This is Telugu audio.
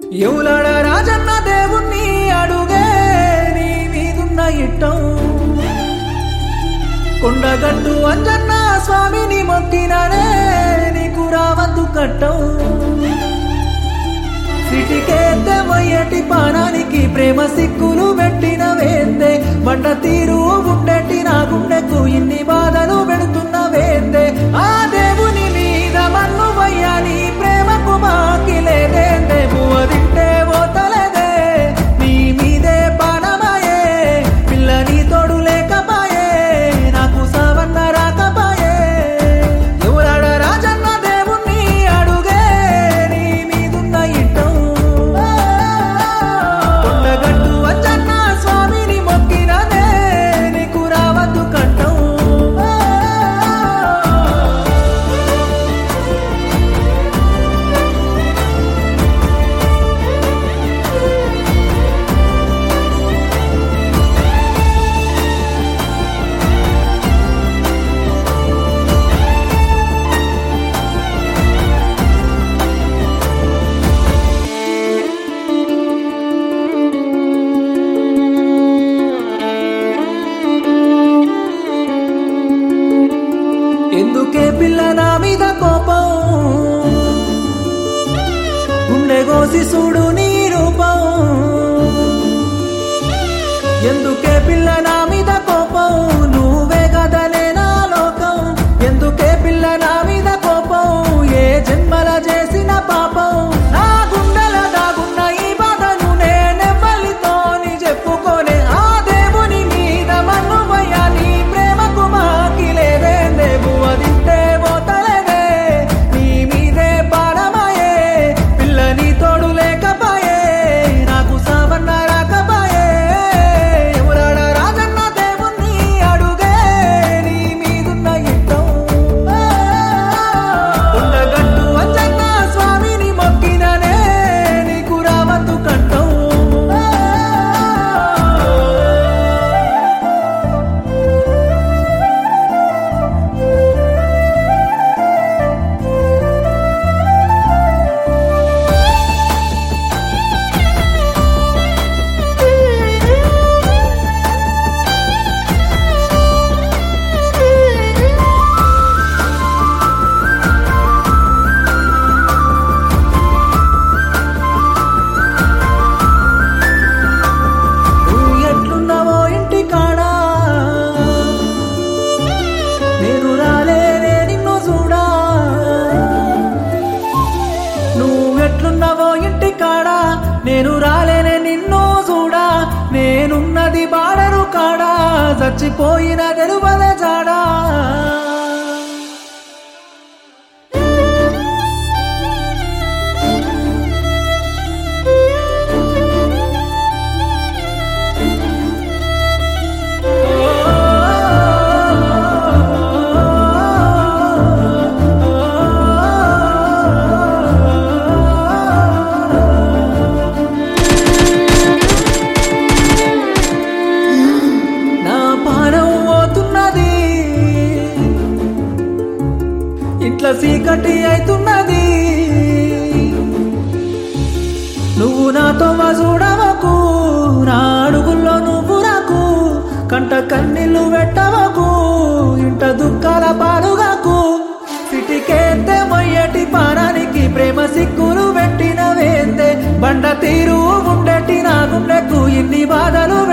ఎవలాడ రాజన్న దేవుణ్ణి అడుగే నీ మీదున్న ఇట్టం కొండగట్టు అంజన్న స్వామిని మొక్కిననే నీకు రావద్దు కట్టం సిటికేద్దే మొయ్యటి పానానికి ప్రేమ సిక్కులు పెట్టిన వేందే బండ తీరు ఉండేటి నా గుండెకు ఇన్ని బాధలు పెడుతున్న వేందే ఆ దేవుని మీద మన్ను వయ్యాలి ప్రేమకు మాకి లేదేందే పువ్వ తింటే పోతలేదే నీ మీదే పానమాయే పిల్ల నీ తోడు లేకపాయే నాకు సావన్న రాకపాయే ఎవరాడ రాజన్న దేవుణ్ణి అడుగే నీ మీదున్న ఇట్టం కొండగట్టు అంజన్న స్వామిని మొక్కిననే నీకు రావద్దు కట్టం ఎందుకే పిల్ల నా మీద కోపం గుండె కోసి చూడు నీ రూపం ఎందుకే పిల్ల నా మీద కోపం నువ్వే కదలే నా లోకం ఎందుకే పిల్ల నా మీద కోపం ఏ జన్మల చేసిన పాపం నా గుండెల దాగున్న ఈ బాధను నేనెవ్వలితోని చెప్పుకోలే ఆ దేవుని మీద మన్ను వయ్యాలి ప్రేమకు మాకి లేదేందే పువ్వ తింటే పోతలేదే నీ మీదే పాడమాయే పిల్ల నీ తోడు లేకపాయే నాకు సావన్న రాకపాయే ఎవరాడ రాజన్న దేవుణ్ణి అడుగే నీ మీదున్న ఇట్టం కొండగట్టు అంజన్న స్వామిని మొక్కిననే నీకు రావద్దు కట్టం నువ్వు ఎట్లున్నావో ఇంటి కాడా నేను రాలేనే నిన్ను చూడా నువ్వెట్లున్నావో ఇంటి కాడా నేను రాలేనే నిన్ను చూడా నేనున్నది బాడరు కాడా చచ్చిపోయిన గెలువలే జాడా నా పానం పోతున్నది ఇంట్లో చీకటి అవుతున్నది నువ్వు నాతో చూడవకు నా అడుగుల్లో నువ్వు నాకు కంట కన్నీళ్లు పెట్టవకు ఇంట దుఃఖాల పాలుగాకు సిటికేద్దే మొయ్యటి పానానికి ప్రేమ సిక్కులు పెట్టిన వేందే బండ తీరు ఉండేటి నా గుండెకు ఇన్ని బాధలు